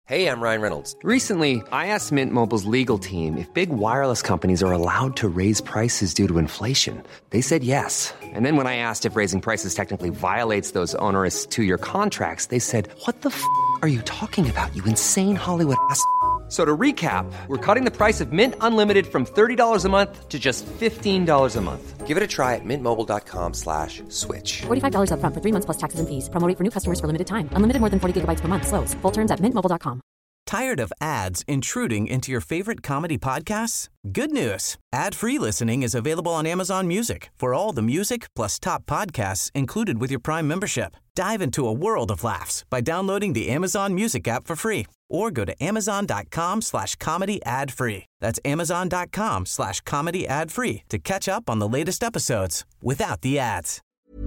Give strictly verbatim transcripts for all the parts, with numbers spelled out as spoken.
Hey, I'm Ryan Reynolds. Recently, I asked Mint Mobile's legal team if big wireless companies are allowed to raise prices due to inflation. They said yes. And then when I asked if raising prices technically violates those onerous two-year contracts, they said, what the f*** are you talking about, you insane Hollywood ass f- So to recap, we're cutting the price of Mint Unlimited from thirty dollars a month to just fifteen dollars a month. Give it a try at mintmobile.com slash switch. forty-five dollars up front for three months plus taxes and fees. Promo rate for new customers for limited time. Unlimited more than forty gigabytes per month. Slows full terms at mint mobile dot com. Tired of ads intruding into your favorite comedy podcasts? Good news. Ad-free listening is available on Amazon Music for all the music plus top podcasts included with your Prime membership. Dive into a world of laughs by downloading the Amazon Music app for free or go to amazon.com slash comedy ad free. That's amazon.com slash comedy ad free to catch up on the latest episodes without the ads.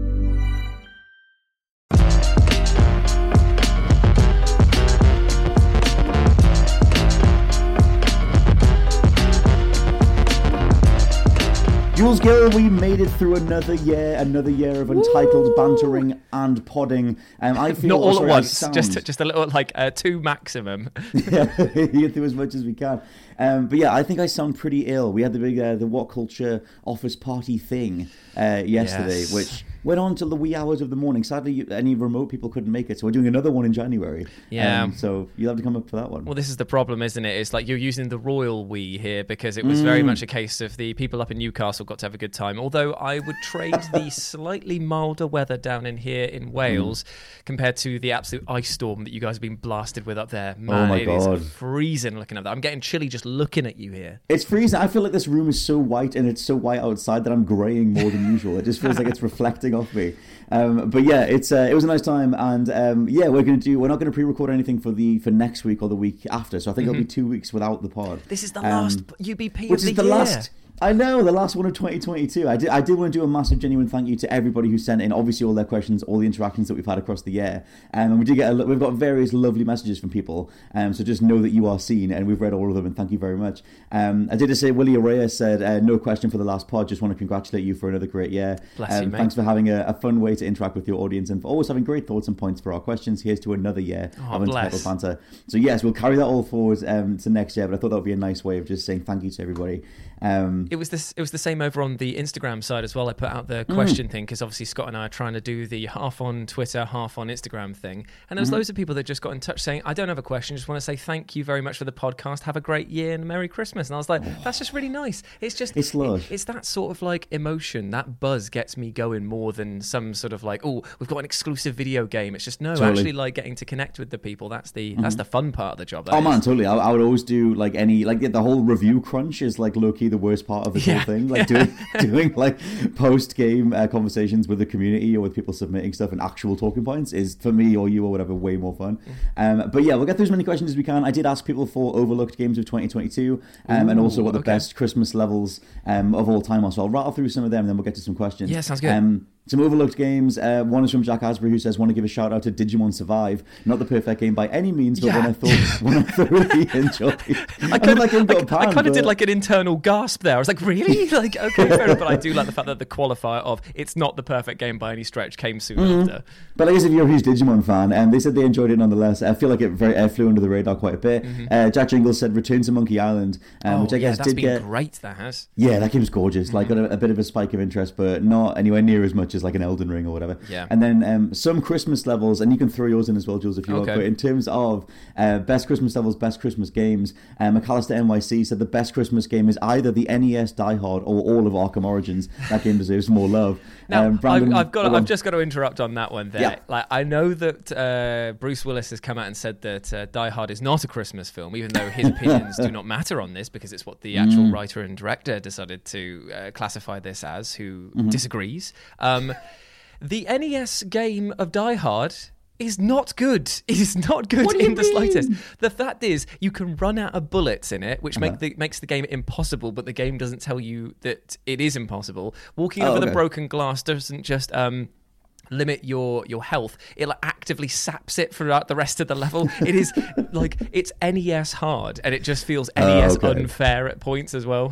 Jules Gill, we made it through another year, another year of untitled Woo! bantering and podding. Um, I feel not all sorry, at once, sound... just just a little like uh, two maximum. Yeah, get through as much as we can. Um, but yeah, I think I sound pretty ill. We had the big uh, the What Culture office party thing uh, yesterday, yes. which went on till the wee hours of the morning. Sadly, any remote people couldn't make it, so we're doing another one in January. Yeah. Um, so you'll have to come up for that one. Well, this is the problem, isn't it? It's like you're using the royal we here because it was mm. very much a case of the people up in Newcastle got to have a good time. Although I would trade the slightly milder weather down in here in Wales mm. compared to the absolute ice storm that you guys have been blasted with up there. Man, oh my it God. is freezing looking at that. I'm getting chilly just looking at you here. It's freezing. I feel like this room is so white and it's so white outside that I'm greying more than usual. It just feels like it's reflecting off me. Um, but yeah, it's uh, it was a nice time, and um, yeah, we're gonna do. We're not going to pre-record anything for the for next week or the week after. So I think mm-hmm. it'll be two weeks without the pod. This is the um, last U B P which of the is the year. last. I know, the last one of twenty twenty-two. I did, I did want to do a massive, genuine thank you to everybody who sent in, obviously, all their questions, all the interactions that we've had across the year. Um, and we did get, a, we've got various lovely messages from people. Um, so just know that you are seen, and we've read all of them, and thank you very much. Um, I did just say, Willie Araya said, uh, no question for the last pod. Just want to congratulate you for another great year. Bless um, you, mate. Thanks for having a, a fun way to interact with your audience, and for always having great thoughts and points for our questions. Here's to another year oh, of Untitled Banter. So yes, we'll carry that all forward um, to next year, but I thought that would be a nice way of just saying thank you to everybody. Um, it was this. It was the same over on the Instagram side as well. I put out the question mm. thing because obviously Scott and I are trying to do the half on Twitter, half on Instagram thing. And there was mm-hmm. loads of people that just got in touch saying, I don't have a question, just want to say thank you very much for the podcast. Have a great year and a Merry Christmas. And I was like, that's just really nice. It's just, it's love. It, it's that sort of like emotion, that buzz gets me going more than some sort of like, oh, we've got an exclusive video game. It's just, no, totally. actually like getting to connect with the people. That's the mm-hmm. that's the fun part of the job. Oh is. man, totally. I, I would always do like any, like the whole review crunch is like low-key the worst part of the yeah. whole thing. Like doing, doing like post-game uh, conversations with the community or with people submitting stuff and actual talking points is, for me or you or whatever, way more fun. Um, but yeah, we'll get through as many questions as we can. I did ask people for overlooked games of twenty twenty-two um, Ooh, and also what the okay. best Christmas levels um, of all time are. So I'll rattle through some of them and then we'll get to some questions. Yeah, sounds good. Um, Some overlooked games. Uh, one is from Jack Asbury, who says, want to give a shout out to Digimon Survive. Not the perfect game by any means, but yeah. one I thought one I thoroughly enjoyed. I kind of like, I kind of did like an internal gasp there. I was like, really? Like, okay, fair enough. But I do like the fact that the qualifier of it's not the perfect game by any stretch came soon mm-hmm. after. But I guess if you're a huge Digimon fan, and um, they said they enjoyed it nonetheless. I feel like it very uh, flew under the radar quite a bit. Mm-hmm. Uh, Jack Jingles said Return to Monkey Island, um, oh, which I yeah, guess that's did been get great. That has. Yeah, that game's gorgeous. Mm-hmm. Like got a, a bit of a spike of interest, but not anywhere near as much as like an Elden Ring or whatever. Yeah. And then um, some Christmas levels, and you can throw yours in as well, Jules, if you okay. want. But in terms of uh, best Christmas levels, best Christmas games, um, McAllister N Y C said the best Christmas game is either the N E S Die Hard or all of Arkham Origins. That game deserves more love. Now, um, Brandon, I've, I've got. oh, I've just got to interrupt on that one there. Yeah. Like, I know that uh, Bruce Willis has come out and said that uh, Die Hard is not a Christmas film, even though his opinions do not matter on this because it's what the actual mm. writer and director decided to uh, classify this as, who mm-hmm. disagrees. Um, the N E S game of Die Hard is not good. It is not good in the mean? slightest. The fact is, you can run out of bullets in it, which uh-huh. make the, makes the game impossible, but the game doesn't tell you that it is impossible. Walking oh, over okay. the broken glass doesn't just... Um, limit your your health. It like actively saps it throughout the rest of the level. It is like, it's N E S hard, and it just feels N E S oh, okay. unfair at points as well.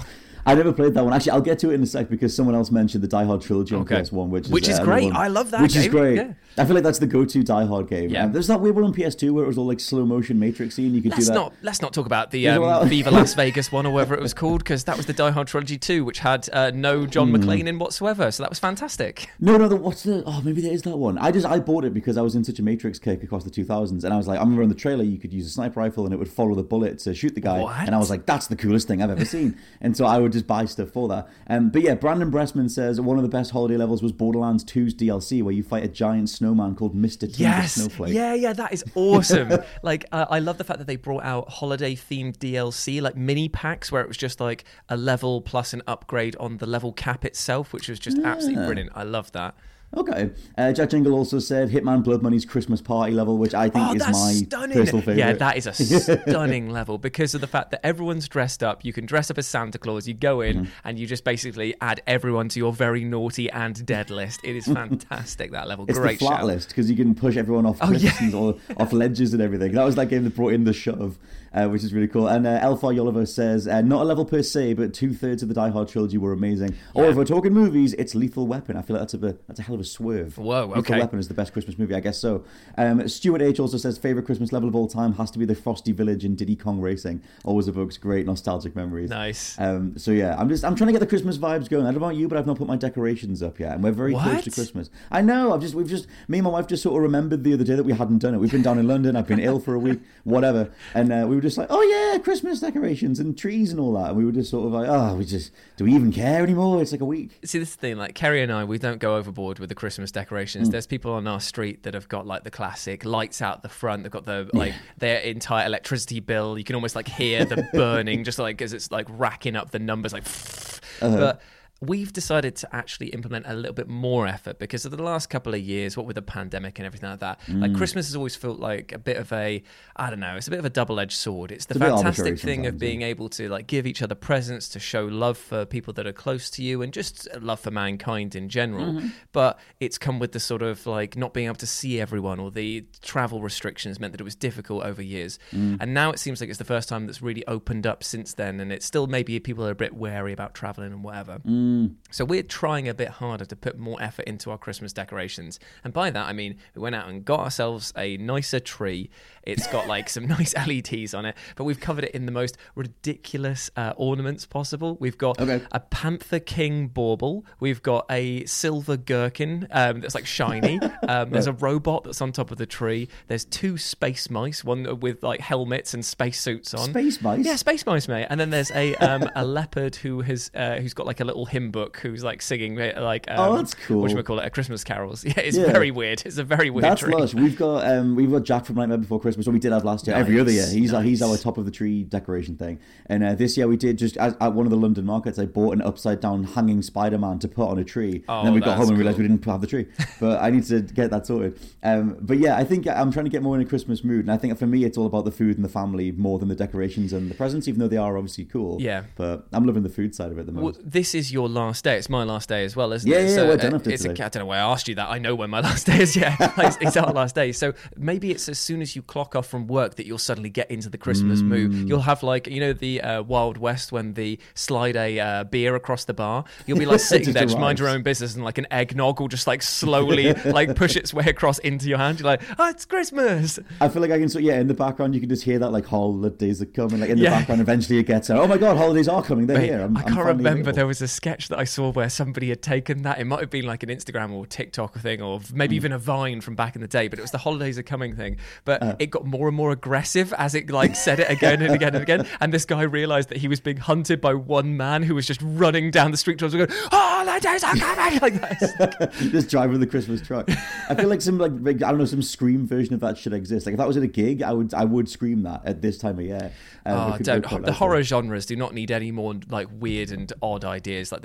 I never played that one. Actually, I'll get to it in a sec because someone else mentioned the Die Hard trilogy on Okay. P S one, which is, Which is uh, great. one, I love that Which game. is great. Yeah. I feel like that's the go-to Die Hard game. Yeah. Um, there's that weird one on P S two where it was all like slow motion Matrix scene. You could Let's do that. not let's not talk about the Yeah, um, well- Viva Las Vegas one or whatever it was called, because that was the Die Hard trilogy too, which had uh, no John Hmm. McClane in whatsoever. So that was fantastic. No, no, the, what's the... Oh, maybe there is that one. I just, I bought it because I was in such a Matrix kick across the two thousands, and I was like, I remember in the trailer you could use a sniper rifle and it would follow the bullet to shoot the guy. What? And I was like, that's the coolest thing I've ever seen. And so I would just buy stuff for that. Um, but yeah, Brandon Bressman says one of the best holiday levels was Borderlands two's D L C, where you fight a giant snowman called Mister Timber Yes, Snowflake. yeah, yeah, that is awesome. Like, uh, I love the fact that they brought out holiday-themed D L C, like mini packs, where it was just like a level plus an upgrade on the level cap itself, which was just absolutely brilliant. I love that. Okay. Uh, Jack Jingle also said Hitman Blood Money's Christmas party level, which I think Oh, is that's my stunning. personal favorite. Yeah, that is a stunning level because of the fact that everyone's dressed up. You can dress up as Santa Claus. You go in Mm-hmm. and you just basically add everyone to your very naughty and dead list. It is fantastic, that level. It's Great the flat show. list because you can push everyone off Oh, cliffs yeah. and all, off ledges and everything. That was that game that brought in the shove, uh, which is really cool. And uh, Elfar Yoliver says, uh, not a level per se, but two thirds of the Die Hard trilogy were amazing. Or Yeah. if we're talking movies, it's Lethal Weapon. I feel like that's a bit, that's a hell of a swerve. Whoa, Lethal okay. Weapon is the best Christmas movie, I guess so. Um, Stuart H also says favorite Christmas level of all time has to be the Frosty Village in Diddy Kong Racing. Always evokes great nostalgic memories. Nice. Um, so yeah, I'm just I'm trying to get the Christmas vibes going. I don't know about you, but I've not put my decorations up yet, and we're very close What? to Christmas. I know. I've just we've just me and my wife just sort of remembered the other day that we hadn't done it. We've been down in London. I've been ill for a week, whatever, and uh, we were just like, oh yeah, Christmas decorations and trees and all that. And we were just sort of like, oh, we just do we even care anymore? It's like a week. See, this is the thing, like Kerry and I, we don't go overboard with the Christmas Mm. decorations. There's people on our street that have got like the classic lights out the front. They've got the like their entire electricity bill. You can almost like hear the burning, just like as it's like racking up the numbers, like. Uh-huh. But we've decided to actually implement a little bit more effort because of the last couple of years, what with the pandemic and everything like that, Mm. like Christmas has always felt like a bit of a, I don't know, it's a bit of a double-edged sword. It's the It's a bit fantastic arbitrary thing of sometimes, being yeah. able to like give each other presents, to show love for people that are close to you and just love for mankind in general. Mm-hmm. But it's come with the sort of like not being able to see everyone, or the travel restrictions meant that it was difficult over years. Mm. And now it seems like it's the first time that's really opened up since then, and it's still maybe people are a bit wary about traveling and whatever. Mm. So we're trying a bit harder to put more effort into our Christmas decorations. And by that, I mean, we went out and got ourselves a nicer tree. It's got like some nice L E Ds on it, but we've covered it in the most ridiculous uh, ornaments possible. We've got Okay. a Panther King bauble. We've got a silver gherkin um, that's like shiny. Um, there's a robot that's on top of the tree. There's two space mice, one with like helmets and space suits on. Space mice? Yeah, space mice, mate. And then there's a um, a leopard who has uh, who's got like a little hymn book, who's like singing uh, like um, Oh, that's cool. What should we call it? A Christmas carols. Yeah, it's Yeah. very weird. It's a very weird That's tree. lush. We've got um, we've got Jack from Nightmare Before Christmas, what we did have last year. Every Nice, other year, he's our, he's nice. our top of the tree decoration thing. And uh, this year we did just at, at one of the London markets. I bought an upside down hanging Spider Man to put on a tree. Oh, and then we got that's home and realized cool. we didn't have the tree. But I need to get that sorted. Um, but yeah, I think I'm trying to get more in a Christmas mood. And I think for me, it's all about the food and the family more than the decorations and the presents, even though they are obviously cool. Yeah. But I'm loving the food side of it the Well, most. this is your last day. It's my last day as well, isn't Yeah, it? yeah, so, we're done uh, after it's a, today. I don't know why I asked you that. I know when my last day is. Yeah, it's, it's our last day. So maybe it's as soon as you clock off from work that you'll suddenly get into the Christmas Mm. mood. You'll have like, you know, the uh, Wild West when they slide a uh, beer across the bar. You'll be like sitting Just there, just mind arrives. your own business, and like an eggnog will just like slowly like push its way across into your hand. You're like, oh, it's Christmas. I feel like I can, so yeah, in the background you can just hear that like holidays are coming. Like in the Yeah. background, eventually it gets out. Oh my god, holidays are coming! They're Mate, here. I'm, I I'm can't finally remember. available. There was a sketch that I saw where somebody had taken that. It might have been like an Instagram or TikTok thing, or maybe Mm. even a Vine from back in the day. But it was the holidays are coming thing. But Uh. it got more and more aggressive as it like said it again and again and again. And this guy realized that he was being hunted by one man who was just running down the street towards him, going, "Holidays are coming!" like that. just driving the Christmas truck. I feel like some like big, I don't know, some Scream version of that should exist. Like if that was at a gig, I would I would scream that at this time of year. Um, Oh, it could go don't. quite The nicely. horror genres do not need any more like weird and odd ideas. Like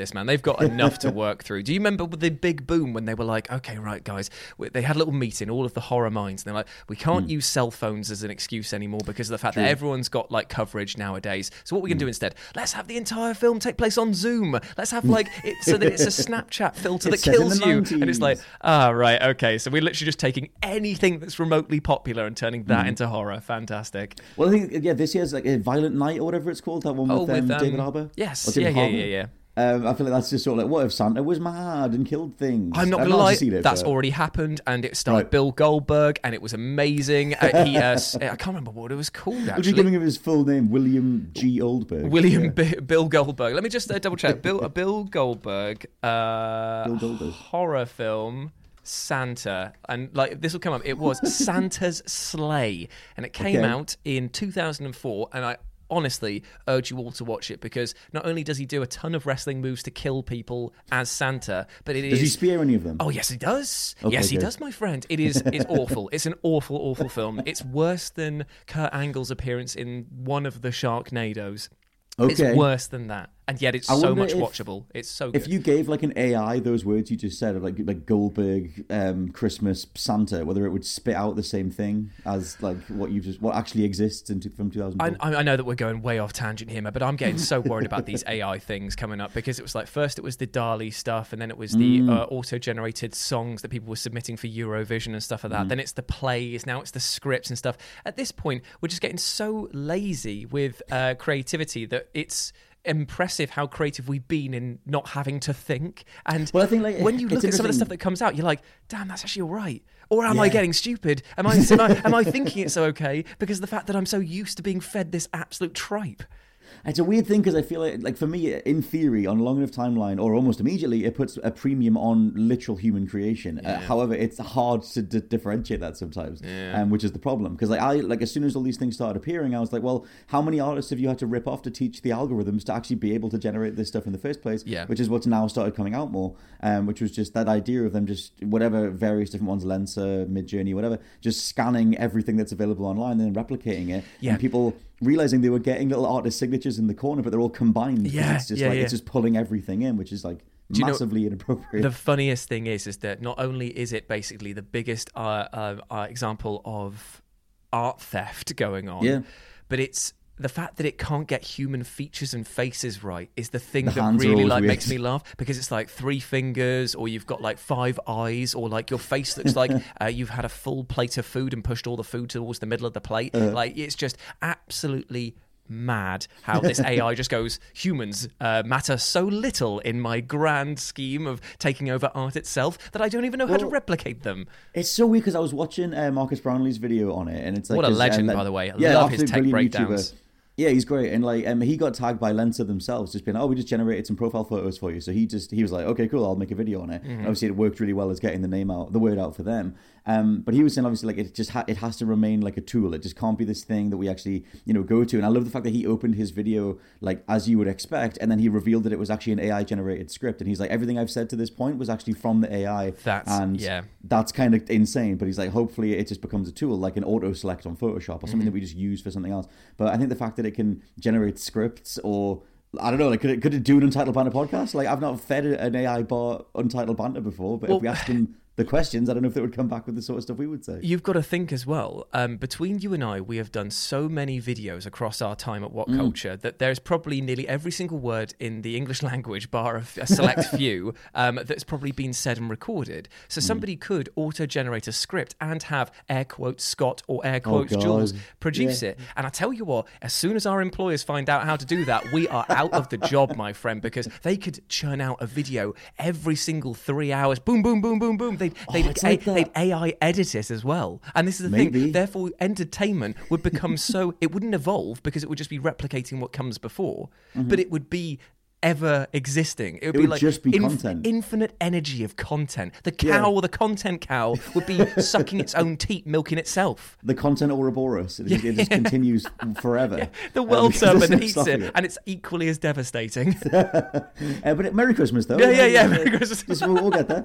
this, man. They've got enough to work through. Do you remember the big boom when they were like, okay, right, guys, they had a little meeting, all of the horror minds, and they're like, we can't mm. use cell phones as an excuse anymore because of the fact True. that everyone's got like coverage nowadays. So what we're going to mm. do instead, let's have the entire film take place on Zoom. Let's have like, it, so that it's a Snapchat filter that kills you. And it's like, ah, oh, right, okay. So we're literally just taking anything that's remotely popular and turning that mm. into horror. Fantastic. Well, I think, yeah, this year's like a Violent Night or whatever it's called, that one with, oh, with um, um, David Harbour. Yes, yeah, yeah, yeah, yeah. Um, I feel like that's just sort of like, what if Santa was mad and killed things? I'm not going to lie, it, that's but... already happened, and it starred right. Bill Goldberg, and it was amazing. Uh, he, uh, I can't remember what it was called, actually. Would you giving him his full name? William G. Goldberg? William yeah. B- Bill Goldberg. Let me just uh, double check. Bill, uh, Bill Goldberg, uh, Bill Goldberg, horror film, Santa, and like this will come up. It was Santa's Sleigh, and it came okay. out in two thousand four, and I honestly urge you all to watch it, because not only does he do a ton of wrestling moves to kill people as Santa, but it does is... Does he spear any of them? Oh, yes, he does. Okay, yes, he good. does, my friend. It is it's awful. It's an awful, awful film. It's worse than Kurt Angle's appearance in one of the Sharknadoes. Okay. It's worse than that. And yet it's I so much if, watchable. It's so good. If you gave like an A I those words you just said, of like like Goldberg, um, Christmas, Santa, whether it would spit out the same thing as like what you just what actually exists in, from two thousand four. I, I know that we're going way off tangent here, but I'm getting so worried about these A I things coming up, because it was like first it was the DALL-E stuff, and then it was the mm. uh, auto-generated songs that people were submitting for Eurovision and stuff like that. Mm. Then it's the plays, now it's the scripts and stuff. At this point, we're just getting so lazy with uh, creativity that it's impressive how creative we've been in not having to think. And well, I think, like, when you look at some of the stuff that comes out, you're like, damn, that's actually all right. Or am yeah. I getting stupid? Am I, am I am I thinking it's okay because of the fact that I'm so used to being fed this absolute tripe? It's a weird thing, because I feel like, like for me, in theory, on a long enough timeline, or almost immediately, it puts a premium on literal human creation. Yeah. Uh, however, it's hard to d- differentiate that sometimes, yeah. um, which is the problem. Because like I, like as soon as all these things started appearing, I was like, well, how many artists have you had to rip off to teach the algorithms to actually be able to generate this stuff in the first place? Yeah. Which is what's now started coming out more, um, which was just that idea of them just, whatever various different ones, Lensa, Midjourney, whatever, just scanning everything that's available online and then replicating it. Yeah. And people realizing they were getting little artist signatures in the corner, but they're all combined. Yeah, it's just yeah, like yeah. it's just pulling everything in, which is like Do massively you know, inappropriate. The funniest thing is, is that not only is it basically the biggest uh, uh, uh, example of art theft going on, yeah. but it's the fact that it can't get human features and faces right is the thing the that really like makes me laugh, because it's like three fingers, or you've got like five eyes, or like your face looks like uh, you've had a full plate of food and pushed all the food towards the middle of the plate. Uh, like it's just absolutely mad how this A I just goes, humans uh, matter so little in my grand scheme of taking over art itself that I don't even know well, how to replicate them. It's so weird, because I was watching uh, Marcus Brownlee's video on it, and it's like, what a legend, um, by the way. I yeah, love his tech breakdowns. YouTuber. Yeah, he's great, and like, um, he got tagged by Lensa themselves, just being, oh, we just generated some profile photos for you. So he just he was like, okay, cool, I'll make a video on it. Mm-hmm. And obviously, it worked really well as getting the name out, the word out for them. Um, but he was saying, obviously, like it just ha- it has to remain like a tool. It just can't be this thing that we actually, you know, go to. And I love the fact that he opened his video like as you would expect, and then he revealed that it was actually an A I generated script. And he's like, everything I've said to this point was actually from the A I. That's and yeah. that's kind of insane. But he's like, hopefully, it just becomes a tool like an auto select on Photoshop or something mm-hmm. that we just use for something else. But I think the fact that it can generate scripts, or I don't know, like could it could it do an Untitled Banter podcast? Like I've not fed an A I bot Untitled Banter before, but well, if we asked them the questions, I don't know if they would come back with the sort of stuff we would say. You've got to think as well, um, between you and I, we have done so many videos across our time at What mm. Culture that there's probably nearly every single word in the English language, bar a, a select few, um, that's probably been said and recorded. So mm. somebody could auto-generate a script and have air quotes Scott or air quotes oh, Jules produce yeah. it. And I tell you what, as soon as our employers find out how to do that, we are out of the job, my friend, because they could churn out a video every single three hours. Boom, boom, boom, boom, boom. They'd, oh, they'd, like a, they'd A I edit it as well. And this is the Maybe. thing. Therefore, entertainment would become so... It wouldn't evolve because it would just be replicating what comes before. Mm-hmm. But it would be... ever existing. It would it be would like just be inf- content. infinite energy of content. The cow, yeah. the content cow, would be sucking its own teat, milking itselp. The content Ouroboros. It, yeah. it just continues forever. Yeah. The world serpent um, eats it, it, and it's equally as devastating. uh, but it, Merry Christmas, though. Yeah, yeah, yeah. Merry Christmas. Just, we'll, we'll get there.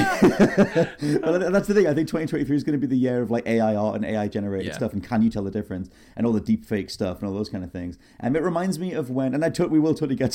But that's the thing. I think twenty twenty-three is going to be the year of like A I art and A I generated yeah. stuff, and can you tell the difference, and all the deep fake stuff and all those kind of things. And um, it reminds me of when, and I to- we will totally get to all your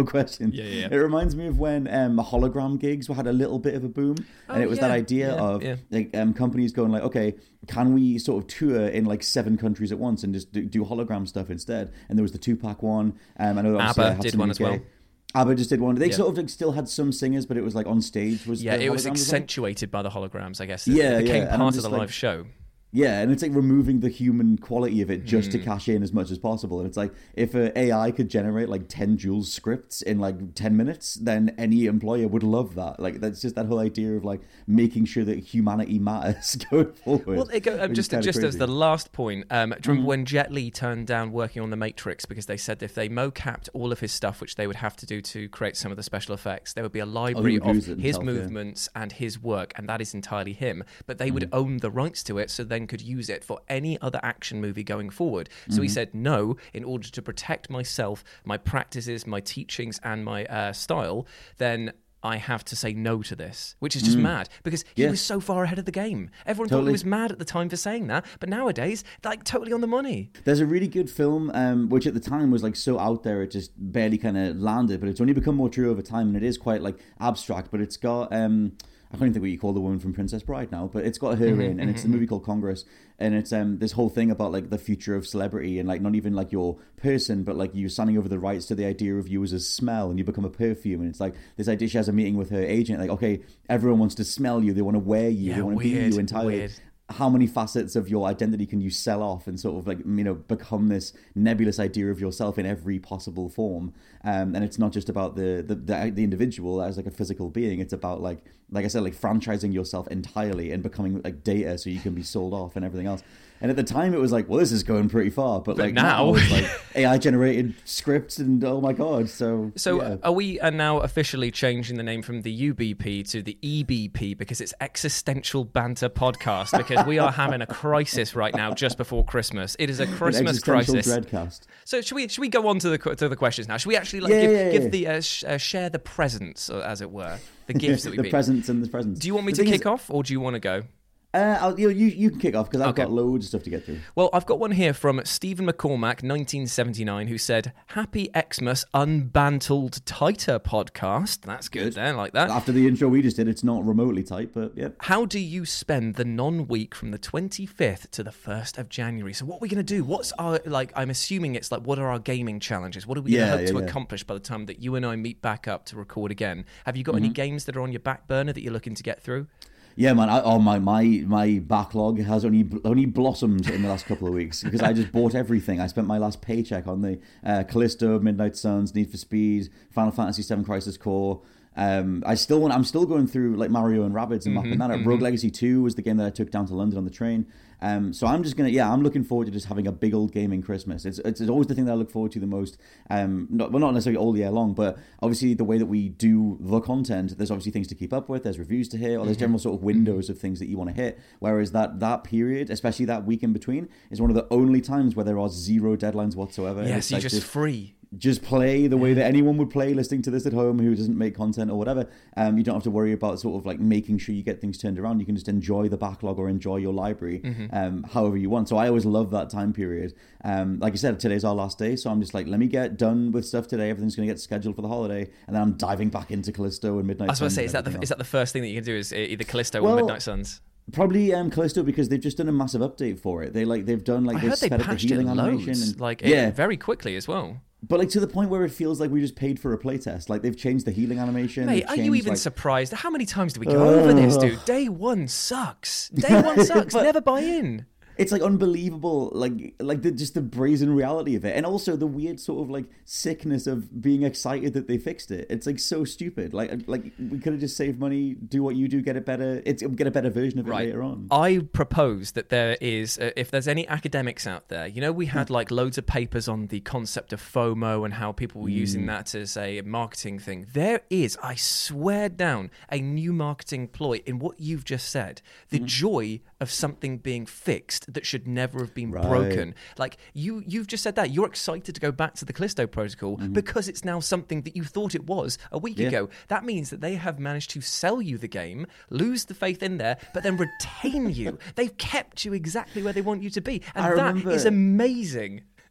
no question. Yeah, yeah. It reminds me of when um, hologram gigs had a little bit of a boom, Oh, and it was yeah, that idea yeah, of yeah. like um, companies going like, okay, can we sort of tour in like seven countries at once and just do, do hologram stuff instead? And there was the Tupac one. Um, I know obviously I ABBA had did some one U as K. well. ABBA just did one. They Yeah. sort of like still had some singers, but it was like on stage. Was Yeah, the it was holograms as well? accentuated by the holograms, I guess. It, Yeah, it became yeah, and I'm part of just the like- live show. Yeah, and it's like removing the human quality of it just Hmm. to cash in as much as possible. And it's like if a AI could generate like ten Jules scripts in like ten minutes, then any employer would love that. Like that's just that whole idea of like making sure that humanity matters going forward. Well, it go, um, which is just kinda just as crazy. the last point, um, do you remember Mhm. when Jet Li turned down working on The Matrix because they said if they mocapped all of his stuff, which they would have to do to create some of the special effects, there would be a library would of use it his himself, yeah. movements and his work, and that is entirely him. But they would Mm. own the rights to it, so then could use it for any other action movie going forward. So he Mhm. said, no, in order to protect myself, my practices, my teachings, and my uh, style, then I have to say no to this, which is just Mm. mad because he Yeah. was so far ahead of the game. Everyone thought Totally. he was mad at the time for saying that, but nowadays, like totally on the money. There's a really good film, um, which at the time was like so out there, it just barely kind of landed, but it's only become more true over time, and it is quite like abstract. But it's got, um, I can't even think what you call the woman from Princess Bride now, but it's got her Mhm, in, and it's a mhm, movie called Congress, and it's um this whole thing about like the future of celebrity, and like not even like your person, but like you signing over the rights to the idea of you as a smell, and you become a perfume, and it's like this idea. She has a meeting with her agent, like okay, everyone wants to smell you, they want to wear you, Yeah, they want to be weird, you entirely. weird. How many facets of your identity can you sell off and sort of like, you know, become this nebulous idea of yourself in every possible form? Um, and it's not just about the, the the the individual as like a physical being. It's about like like I said, like franchising yourself entirely and becoming like data so you can be sold off and everything else. And at the time, it was like, well, this is going pretty far. But, But like now- it's like A I generated scripts and oh my god. So So yeah. are we are now officially changing the name from the U B P to the E B P because it's Existential Banter Podcast because we are having a crisis right now just before Christmas. It is a An Christmas existential crisis. Dreadcast. So should we should we go on to the que- to the questions now? Should we actually like Yeah, give, yeah, give yeah. the uh, sh- uh, share the presents uh, as it were, the gifts that we've the been. presents and the presents. Do you want me The to thing kick is- off or do you want to go? Uh, I'll, you, you you can kick off because I've Okay. got loads of stuff to get through. Well, I've got one here from Stephen McCormack, nineteen seventy-nine, who said, Happy Xmas Unbantled Tighter podcast. That's good, Good. there, like that. After the intro we just did, it's not remotely tight, but yeah. How do you spend the non-week from the twenty-fifth to the first of January? So what are we going to do? What's our, like, I'm assuming it's like, what are our gaming challenges? What are we going Yeah, to hope yeah, to yeah. accomplish by the time that you and I meet back up to record again? Have you got any Mm-hmm. games that are on your back burner that you're looking to get through? Yeah, man. I, oh my, my my backlog has only only blossomed in the last couple of weeks because I just bought everything. I spent my last paycheck on the uh, Callisto, Midnight Suns, Need for Speed, Final Fantasy seven Crisis Core. Um, I still want. I'm still going through like Mario and Rabbids and mapping that out. Rogue Legacy two was the game that I took down to London on the train. Um, so I'm just gonna, yeah, I'm looking forward to just having a big old gaming Christmas. It's it's, it's always the thing that I look forward to the most. Um, not well, not necessarily all year long, but obviously the way that we do the content, there's obviously things to keep up with. There's reviews to hit, or there's general sort of windows of things that you want to hit. Whereas that that period, especially that week in between, is one of the only times where there are zero deadlines whatsoever. Yeah, It's so you're like just free. just play the way that anyone would play listening to this at home who doesn't make content or whatever. Um, you don't have to worry about sort of like making sure you get things turned around. You can just enjoy the backlog or enjoy your library um, however you want. So I always love that time period. Um, like I said, today's our last day. So I'm just like, let me get done with stuff today. Everything's going to get scheduled for the holiday. And then I'm diving back into Callisto and Midnight I was going to Suns say, and is that the everything is else. that the first thing that you can do? Is either Callisto Well, or Midnight Suns? Probably um, Callisto because they've just done a massive update for it. They like they've done like I they've heard they sped up the patched it healing animation loads, and like yeah, it, very quickly as well. but like to the point where it feels like we just paid for a playtest. Like they've changed the healing animation. Mate, they've are you changed, even like- surprised? How many times do we go over this, Ugh. dude? Day one sucks. Day one sucks. But- Never buy in. It's like unbelievable, like like the, just the brazen reality of it, and also the weird sort of like sickness of being excited that they fixed it. It's like so stupid. Like like we could have just saved money, do what you do, get it better. It's get a better version of it Right. later on. I propose that there is, uh, if there's any academics out there, you know, we had like loads of papers on the concept of FOMO and how people were using that as a marketing thing. There is, I swear down, a new marketing ploy in what you've just said. The joy of something being fixed that should never have been Right. broken. Like you, you've just said that you're excited to go back to the Callisto Protocol because it's now something that you thought it was a week Yeah. ago. That means that they have managed to sell you the game, lose the faith in there, but then retain you. They've kept you exactly where they want you to be, and I that remember- is amazing.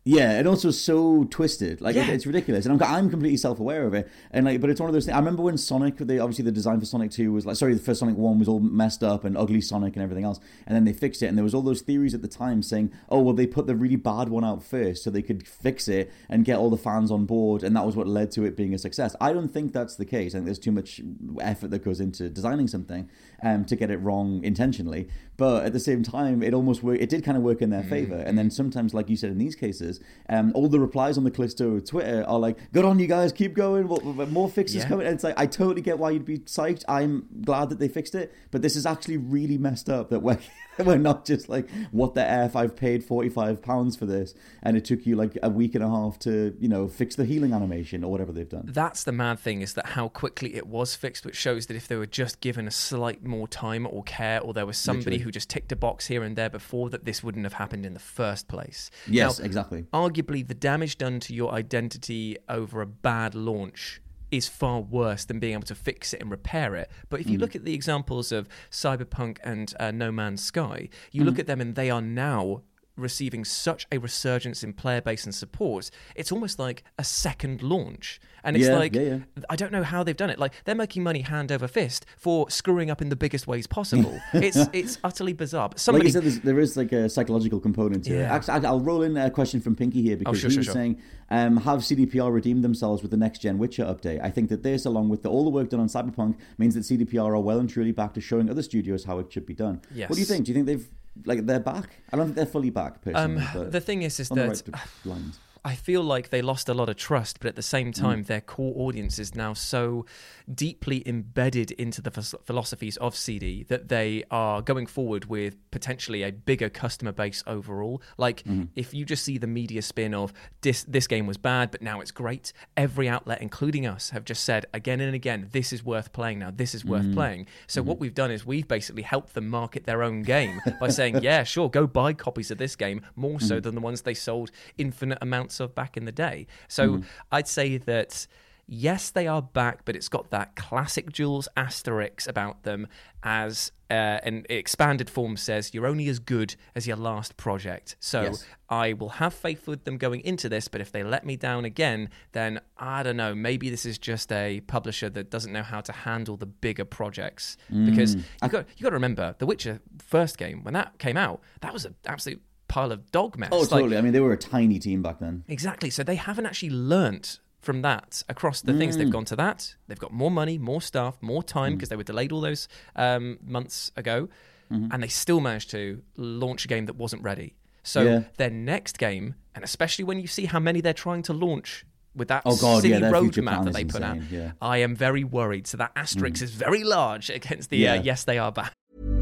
Yeah, and also so twisted, like Yeah. it, it's ridiculous, and I'm I'm completely self-aware of it, and like, but it's one of those things. I remember when Sonic, they obviously the design for Sonic Two was like, sorry, the first Sonic One was all messed up and ugly Sonic and everything else, and then they fixed it, and there was all those theories at the time saying, oh well, they put the really bad one out first so they could fix it and get all the fans on board, and that was what led to it being a success. I don't think that's the case. I think there's too much effort that goes into designing something um, to get it wrong intentionally, but at the same time, it almost worked. It did kind of work in their favor, and then sometimes, like you said, in these cases, um, all the replies on the Callisto Twitter are like, good on you guys, keep going, more fixes Yeah. coming. And it's like, I totally get why you'd be psyched. I'm glad that they fixed it, but this is actually really messed up that we're, we're not just like, what the F, I've paid forty-five pounds for this, and it took you like a week and a half to, you know, fix the healing animation or whatever they've done. That's the mad thing, is that how quickly it was fixed, which shows that if they were just given a slight more time or care, or there was somebody Literally. who just ticked a box here and there before, that this wouldn't have happened in the first place. Yes, Now, exactly. Arguably, the damage done to your identity over a bad launch is far worse than being able to fix it and repair it. But if you mm. look at the examples of Cyberpunk and uh, No Man's Sky, you mm. look at them and they are now receiving such a resurgence in player base and support, it's almost like a second launch. And it's yeah, like, yeah, yeah. I don't know how they've done it. Like, they're making money hand over fist for screwing up in the biggest ways possible. it's it's utterly bizarre. But somebody... Like you said, there is like a psychological component to yeah. it. Actually, I'll roll in a question from Pinky here, because oh, sure, he sure, was sure. saying, um, have C D P R redeemed themselves with the next-gen Witcher update? I think that this, along with the, all the work done on Cyberpunk, means that C D P R are well and truly back to showing other studios how it should be done. Yes. What do you think? Do you think they've... Like, they're back? I don't think they're fully back, personally. Um, but the thing is, is on the that... right lines. I feel like they lost a lot of trust, but at the same time, mm. their core audience is now so deeply embedded into the f- philosophies of C D that they are going forward with potentially a bigger customer base overall. Like, mm. if you just see the media spin of this, this game was bad, but now it's great, every outlet, including us, have just said again and again, this is worth playing now, this is worth mm. playing. So mm. what we've done is we've basically helped them market their own game by saying, yeah, sure, go buy copies of this game, more so mm. than the ones they sold infinite amounts of back in the day. So mm. I'd say that yes, they are back, but it's got that classic Jules asterisk about them, as uh, an expanded form says, you're only as good as your last project. So yes. I will have faith with them going into this, but if they let me down again, then I don't know, maybe this is just a publisher that doesn't know how to handle the bigger projects. Mm. Because you got you got to remember, The Witcher first game, when that came out, that was an absolute pile of dog mess. Oh, totally. Like, I mean, they were a tiny team back then. Exactly. So they haven't actually learnt from that across the mm. things. They've gone to that. They've got more money, more staff, more time, because mm. they were delayed all those um, months ago. Mm-hmm. And they still managed to launch a game that wasn't ready. So yeah. their next game, and especially when you see how many they're trying to launch with that oh God, silly yeah, roadmap that they put insane. out, yeah. I am very worried. So that asterisk mm. is very large against the yeah. uh, yes, they are back.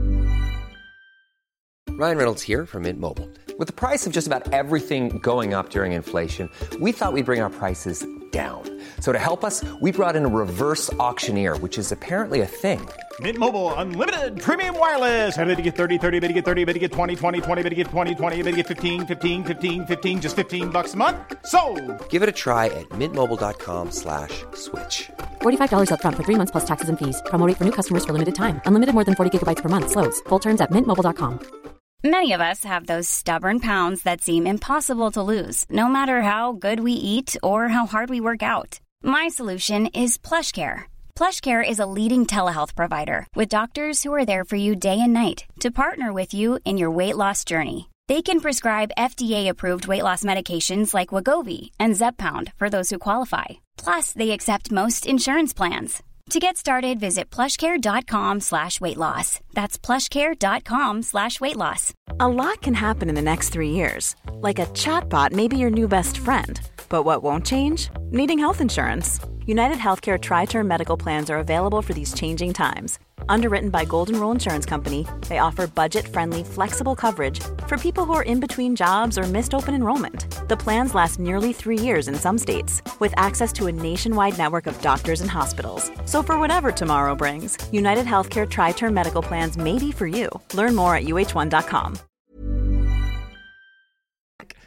Ryan Reynolds here from Mint Mobile. With the price of just about everything going up during inflation, we thought we'd bring our prices down. So to help us, we brought in a reverse auctioneer, which is apparently a thing. Mint Mobile Unlimited Premium Wireless. How to get thirty, thirty, bit to get thirty, bit to get twenty, twenty, twenty, bit to get twenty, twenty, bit to get fifteen, fifteen, fifteen, fifteen, just fifteen bucks a month? Sold! Give it a try at mintmobile.com slash switch. forty-five dollars up front for three months plus taxes and fees. Promo rate for new customers for limited time. Unlimited more than forty gigabytes per month. Slows full terms at mint mobile dot com. Many of us have those stubborn pounds that seem impossible to lose, no matter how good we eat or how hard we work out. My solution is PlushCare. PlushCare is a leading telehealth provider with doctors who are there for you day and night to partner with you in your weight loss journey. They can prescribe F D A-approved weight loss medications like Wegovy and Zepbound for those who qualify. Plus, they accept most insurance plans. To get started, visit plushcare.com slash weight loss. That's plushcare.com slash weight loss. A lot can happen in the next three years. Like a chatbot may be your new best friend. But what won't change? Needing health insurance. United Healthcare Tri-Term Medical Plans are available for these changing times. Underwritten by Golden Rule Insurance Company, they offer budget-friendly, flexible coverage for people who are in between jobs or missed open enrollment. The plans last nearly three years in some states, with access to a nationwide network of doctors and hospitals. So for whatever tomorrow brings, United Healthcare Tri-Term Medical Plans may be for you. Learn more at U H one dot com.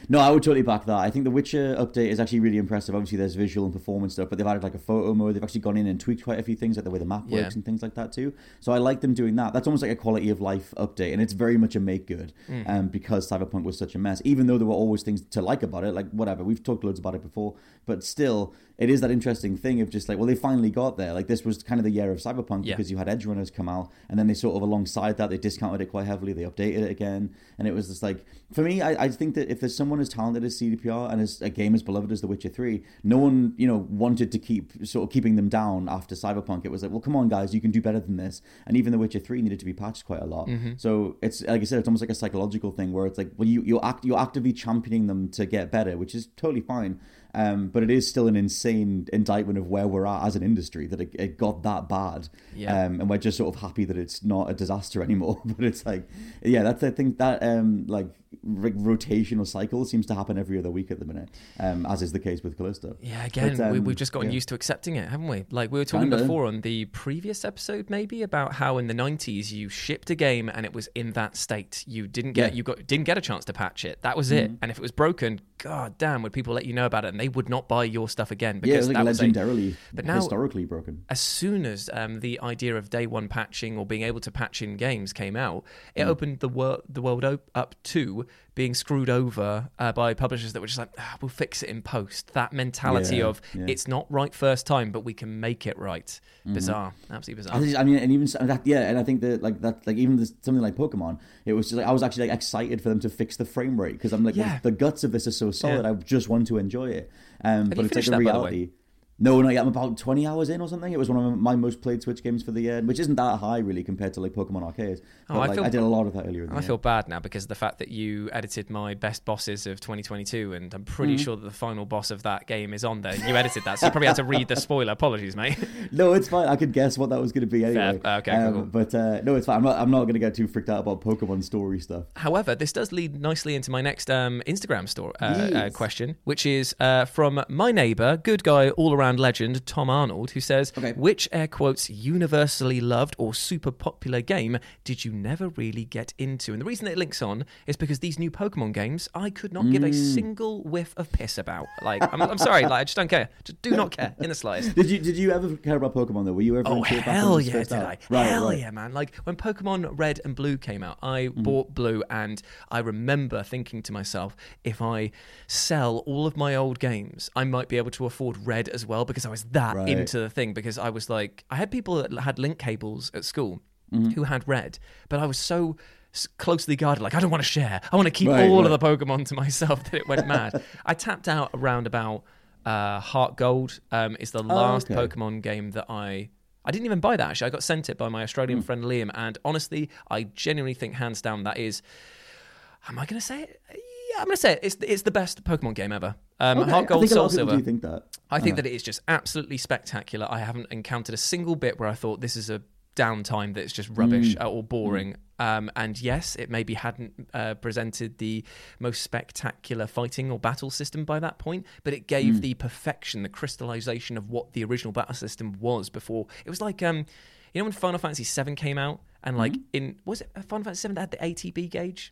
No, I would totally back that. I think the Witcher update is actually really impressive. Obviously, there's visual and performance stuff, but they've added like a photo mode. They've actually gone in and tweaked quite a few things, like the way the map works yeah. and things like that too. So I like them doing that. That's almost like a quality of life update, and it's very much a make good mm. um, because Cyberpunk was such a mess. Even though there were always things to like about it, like whatever, we've talked loads about it before, but still, it is that interesting thing of just like, well, they finally got there. Like this was kind of the year of Cyberpunk yeah. because you had Edge Runners come out, and then they sort of alongside that, they discounted it quite heavily. They updated it again, and it was just like, for me, I, I think that if there's someone as talented as C D P R and as a game as beloved as The Witcher three, no one, you know, wanted to keep sort of keeping them down after Cyberpunk. It was like, well, come on, guys, you can do better than this. And even The Witcher three needed to be patched quite a lot. Mm-hmm. So it's, like I said, it's almost like a psychological thing where it's like, well, you, you're, act, you're actively championing them to get better, which is totally fine. Um, but it is still an insane indictment of where we're at as an industry, that it, it got that bad. Yeah. Um, and we're just sort of happy that it's not a disaster anymore. But it's like, yeah, that's, I think that um, like rotational cycle seems to happen every other week at the minute, um, as is the case with Callisto. Yeah, again, but, um, we, we've just gotten yeah. used to accepting it, haven't we? Like we were talking Kinda. before on the previous episode, maybe, about how in the nineties you shipped a game and it was in that state. You didn't get yeah. you got didn't get a chance to patch it. That was mm-hmm. it. And if it was broken, god damn, would people let you know about it? And they would not buy your stuff again because yeah, it was like that legendarily, was a, but now, historically broken. As soon as um, the idea of day one patching or being able to patch in games came out, it mm. opened the world the world op- up to being screwed over uh, by publishers that were just like, ah, we'll fix it in post. That mentality yeah, of yeah. it's not right first time, but we can make it right. Mm-hmm. Bizarre, absolutely bizarre. I, just, I mean, and even that, yeah, and I think that like that, like even this, something like Pokemon, it was just like I was actually like excited for them to fix the frame rate because I'm like, yeah. well, the guts of this are so solid. Yeah. I just want to enjoy it. Um, but it's like the reality. No, no, yeah, I'm about twenty hours in or something. It was one of my most played Switch games for the year, which isn't that high really compared to like Pokemon Arcade. But, oh, I, like, feel, I did a lot of that earlier in the I year. feel bad now because of the fact that you edited my best bosses of twenty twenty-two, and I'm pretty mm. sure that the final boss of that game is on there. You edited that, so you probably had to read the spoiler. Apologies, mate. No, it's fine. I could guess what that was going to be anyway. Fair. Okay, um, cool. But uh, no, it's fine. I'm not, I'm not going to get too freaked out about Pokemon story stuff. However, this does lead nicely into my next um, Instagram store uh, yes. uh, question, which is uh, from my neighbour, good guy, all-around legend, Tom Arnold, who says, okay. which air quotes universally loved or super popular game did you never really get into? And the reason it links on is because these new Pokemon games, I could not mm. give a single whiff of piss about. Like, I'm, I'm sorry, like I just don't care. Just do not care in the slightest. Did you Did you ever care about Pokemon though? Were you ever? Oh into hell it yeah, did I? Right, hell right. yeah, man! Like when Pokemon Red and Blue came out, I mm. bought Blue, and I remember thinking to myself, if I sell all of my old games, I might be able to afford Red as well because I was that right. into the thing. Because I was like, I had people that had link cables at school mm-hmm. who had Red, but I was so closely guarded, like I don't want to share. I want to keep right, all right. of the Pokemon to myself that it went mad. I tapped out around about uh, Heart Gold. Um, is the last oh, okay. Pokemon game that I. I didn't even buy that actually. I got sent it by my Australian mm. friend Liam, and honestly, I genuinely think hands down that is. Am I going to say it? Yeah, I'm going to say it. It's it's the best Pokemon game ever. Um, okay. Heart Gold, I think Soul a lot of Silver. Do think that. I think uh. that it is just absolutely spectacular. I haven't encountered a single bit where I thought this is a downtime that's just rubbish mm. or boring. Mm. Um, and yes, it maybe hadn't uh, presented the most spectacular fighting or battle system by that point, but it gave mm. the perfection, the crystallization of what the original battle system was before. It was like, um, you know, when Final Fantasy seven came out, and like mm. in was it Final Fantasy seven that had the A T B gauge?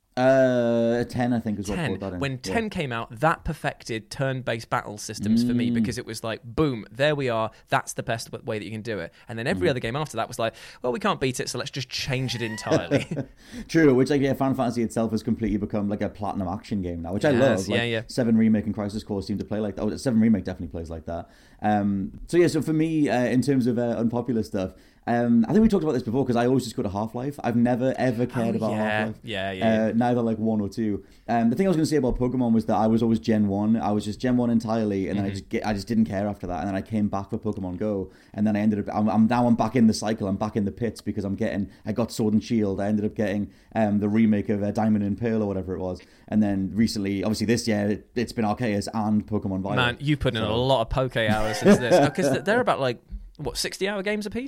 Uh, ten, I think, is what ten. brought that in. When yeah. ten came out, that perfected turn-based battle systems mm. for me because it was like, boom, there we are. That's the best way that you can do it. And then every mm. other game after that was like, well, we can't beat it, so let's just change it entirely. True, which like yeah, Final Fantasy itself has completely become like a platinum action game now, which yes, I love. Like, yeah, yeah. seven Remake and Crisis Core seem to play like that. Oh, seven Remake definitely plays like that. Um, so yeah, so for me, uh, in terms of uh, unpopular stuff, Um, I think we talked about this before because I always just go to Half-Life. I've never ever cared oh, about yeah. Half-Life. Yeah, yeah. Uh, neither like one or two. Um, the thing I was going to say about Pokemon was that I was always Gen one. I was just Gen one entirely, and mm-hmm. then I just get, I just didn't care after that. And then I came back for Pokemon Go, and then I ended up. I'm, I'm now I'm back in the cycle. I'm back in the pits because I'm getting. I got Sword and Shield. I ended up getting um, the remake of uh, Diamond and Pearl or whatever it was, and then recently, obviously this year, it, it's been Arceus and Pokemon Violet. Man, you put in so. a lot of Poke hours into this because they're about like what sixty hour games a piece.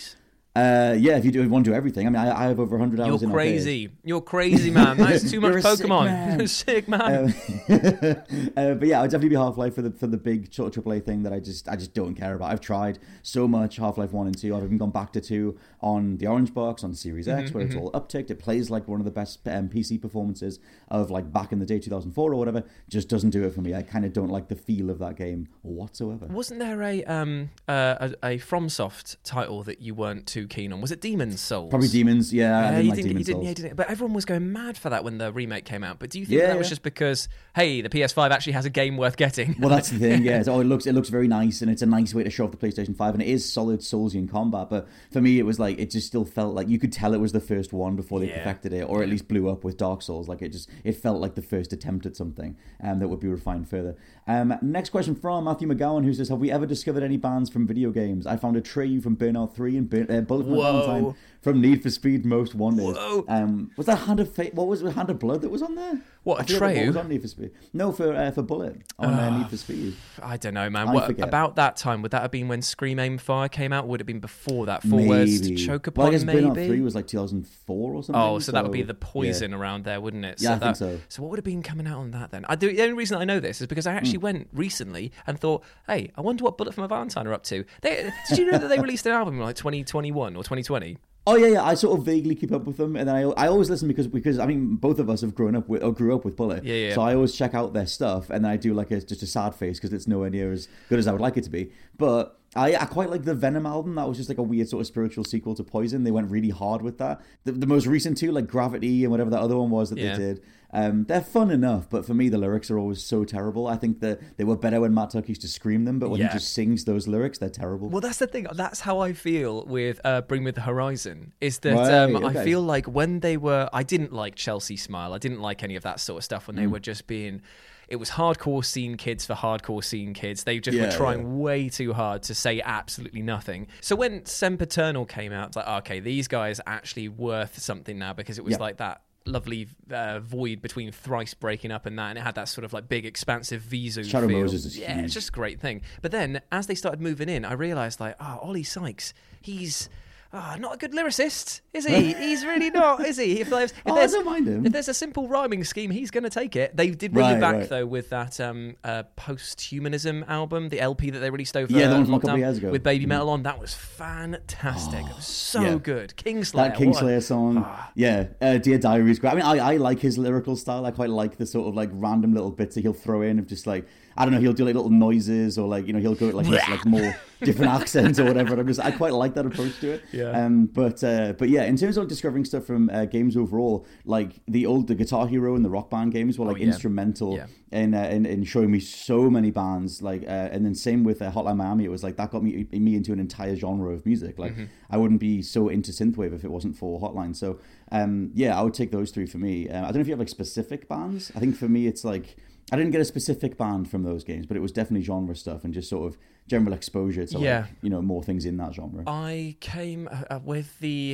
Uh, yeah, if you do want to do everything. I mean, I, I have over one hundred hours You're in crazy. arcade. You're crazy, man. That's too much You're a Pokemon. sick You're man. a sick man. Um, uh, but yeah, I'd definitely be Half-Life for the for the big sort of triple A thing that I just I just don't care about. I've tried so much Half-Life one and two. I've even gone back to two on the Orange Box, on Series X, mm-hmm, where it's mm-hmm. all upticked. It plays like one of the best um, P C performances of like back in the day, two thousand four or whatever. Just doesn't do it for me. I kind of don't like the feel of that game whatsoever. Wasn't there a um uh, a, a FromSoft title that you weren't too keen on? Was it Demon's Souls? Probably Demons, yeah. Yeah, I didn't you like didn't, Demon's you didn't, Souls. yeah, didn't, but everyone was going mad for that when the remake came out. But do you think yeah, that was yeah. just because, hey, the P S five actually has a game worth getting? Well, that's the thing, yeah. It's, oh, it looks it looks very nice, and it's a nice way to show off the PlayStation five, and it is solid Soulsian combat. But for me, it was like it just still felt like you could tell it was the first one before they yeah. perfected it, or at least blew up with Dark Souls. Like it just it felt like the first attempt at something um, that would be refined further. Um, next question from Matthew McGowan, who says, "Have we ever discovered any bands from video games? I found a Treyu from Burnout three and Burn, uh, Bullet for Valentine from Need for Speed Most Wanted." Whoa. Um, was that Hand of Fate? What was it? Hand of Blood that was on there? What, a Treyu? What was on Need for Speed? No, for uh, for Bullet on uh, Need for Speed. I don't know, man. I What forget. about that time? Would that have been when Scream Aim Fire came out? Would it have been before that? Four Maybe. words to choke upon, well, I guess maybe? Burnout three was like two thousand four or something. Oh, so, so that would be the Poison yeah. around there, wouldn't it? So Yeah, I that, think so. So what would have been coming out on that then? I do. The only reason I know this is because I actually mm. went recently and thought, hey, I wonder what Bullet for My Valentine are up to. They, did you know that they released an album in like twenty twenty-one or twenty twenty? Oh yeah, yeah. I sort of vaguely keep up with them, and then I I always listen because because I mean both of us have grown up with or grew up with Bullet, yeah, yeah. So I always check out their stuff, and then I do like a just a sad face because it's nowhere near as good as I would like it to be. But I, I quite like the Venom album. That was just like a weird sort of spiritual sequel to Poison. They went really hard with that. The, the most recent two, like Gravity and whatever that other one was that yeah. they did, um, they're fun enough. But for me, the lyrics are always so terrible. I think that they were better when Matt Tuck used to scream them, but when yeah. he just sings those lyrics, they're terrible. Well, that's the thing. That's how I feel with uh, Bring Me the Horizon. Is that right, um, okay. I feel like when they were, I didn't like Chelsea Smile. I didn't like any of that sort of stuff when they mm. were just being. It was hardcore scene kids for hardcore scene kids. They just yeah, were trying yeah. way too hard to say absolutely nothing. So when Sempiternal came out, it's like, okay, these guys are actually worth something now because it was yeah. like that lovely uh, void between Thrice breaking up and that, and it had that sort of like big, expansive Vizu Shadow feel. Moses is yeah, huge. it's just a great thing. But then as they started moving in, I realised like, oh, Ollie Sykes, he's... Oh, not a good lyricist, is he? He's really not, is he? If there's, if oh, there's, I don't mind him. If there's a simple rhyming scheme, he's going to take it. They did bring right, him back, right. though, with that um, uh, post-humanism album, the L P that they released over yeah, the one from lockdown a couple of years ago. with Baby mm. Metal on. That was fantastic. Oh, it was so yeah. good. Kingslayer. That Kingslayer a... song. Oh. Yeah, uh, Dear Diary is great. I mean, I, I like his lyrical style. I quite like the sort of like random little bits that he'll throw in of just like, I don't know, he'll do like little noises or like, you know, he'll go like this, like more different accents or whatever. I'm just, I quite like that approach to it. Yeah. Um, but uh, but yeah, in terms of discovering stuff from uh, games overall, like the old the Guitar Hero and the Rock Band games were like oh, yeah. instrumental yeah. in, uh, in in showing me so many bands. Like, uh, and then same with uh, Hotline Miami. It was like that got me me into an entire genre of music. Like, mm-hmm. I wouldn't be so into synthwave if it wasn't for Hotline. So um, yeah, I would take those three for me. Um, I don't know if you have like specific bands. I think for me, it's like. I didn't get a specific band from those games, but it was definitely genre stuff and just sort of general exposure to yeah. like, you know, more things in that genre. I came uh, with the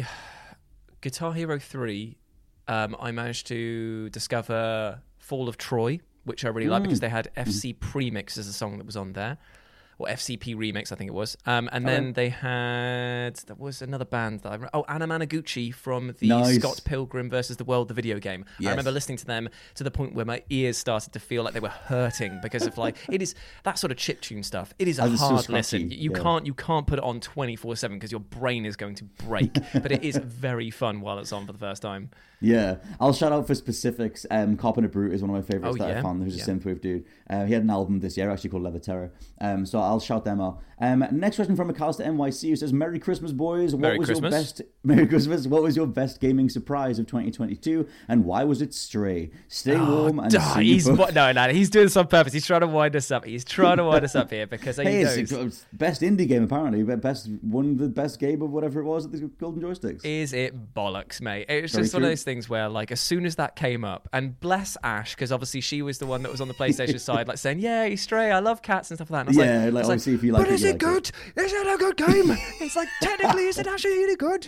Guitar Hero three. Um, I managed to discover Fall of Troy, which I really mm. like because they had F C Premix as a song that was on there. Or F C P Remix, I think it was. Um, and then okay. they had... There was another band that I remember. Oh, Anna Managuchi from the nice. Scott Pilgrim versus the World, the video game. Yes. I remember listening to them to the point where my ears started to feel like they were hurting because of like... It is... That sort of chiptune stuff, it is a oh, hard so listen. You yeah. can't you can't put it on twenty-four seven because your brain is going to break. But it is very fun while it's on for the first time. Yeah, I'll shout out for specifics. Um, Carpenter Brute is one of my favorites oh, that yeah? I found. Who's a yeah. synthwave dude. Uh, he had an album this year actually called Leather Terror. Um, so I'll shout them out. Um, next question from McAllister N Y C who says, "Merry Christmas, boys. What Merry was Christmas. your best Merry Christmas? What was your best gaming surprise of twenty twenty-two, and why was it Stray? Stay oh, warm and duh, see he's you both." no, no, he's doing this on purpose. He's trying to wind us up. He's trying to wind us up here because hey, he it's, knows. it's best indie game apparently. Best one, the best game of whatever it was at the Golden Joysticks. Is it bollocks, mate? It's Very just true. one of those things where, like, as soon as that came up, and bless Ash, because obviously she was the one that was on the PlayStation side, like saying, "Yay, Stray! I love cats and stuff like that." And I was yeah, like, like I was obviously like, if you like but it, is you it like good? It. Is it a good game? It's like technically, is it actually really good?